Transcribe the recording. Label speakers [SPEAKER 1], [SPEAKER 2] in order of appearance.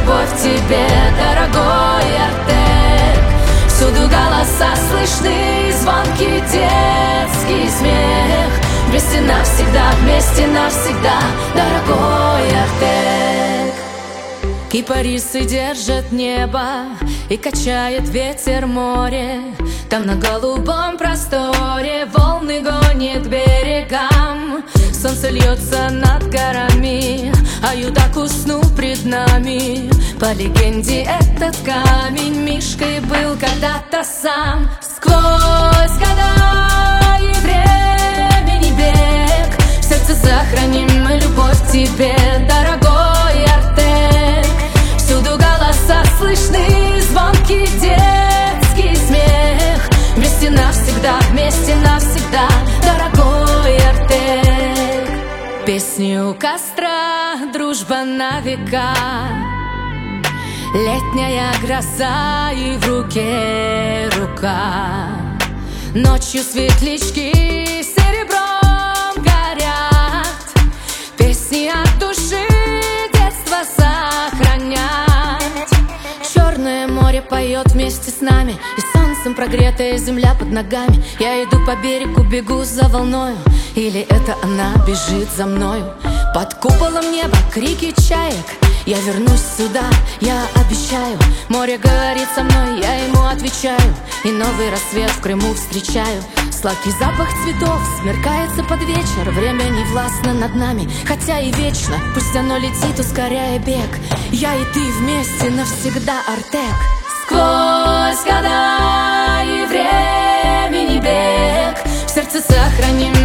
[SPEAKER 1] любовь к тебе, дорогой Артек. Всюду голоса слышны, звонкий детский смех. Вместе навсегда, дорогой Артек. Кипарисы держат небо, и качает ветер море. Там на голубом просторе волны гонит к берегам. Солнце льется над горами, а юдак уснул пред нами. По легенде этот камень мишкой был когда-то сам. Сквозь года и времени бег в сердце сохраним мы любовь к тебе, дорогой Артек. Всюду голоса слышны, звонкий детский смех. Вместе навсегда, дорогой Артек. Песни у костра, дружба на века. Летняя гроза и в руке рука. Ночью светлячки серебром горят. Песни от души детства сохранят. Черное море поет вместе с нами, и солнцем прогретая земля под ногами. Я иду по берегу, бегу за волною, или это она бежит за мною? Под куполом неба крики чаек. Я вернусь сюда, я обещаю. Море говорит со мной, я ему отвечаю. И новый рассвет в Крыму встречаю. Сладкий запах цветов смеркается под вечер. Время не властно над нами, хотя и вечно. Пусть оно летит, ускоряя бег. Я и ты вместе навсегда, Артек. Сквозь года и времени бег в сердце сохраним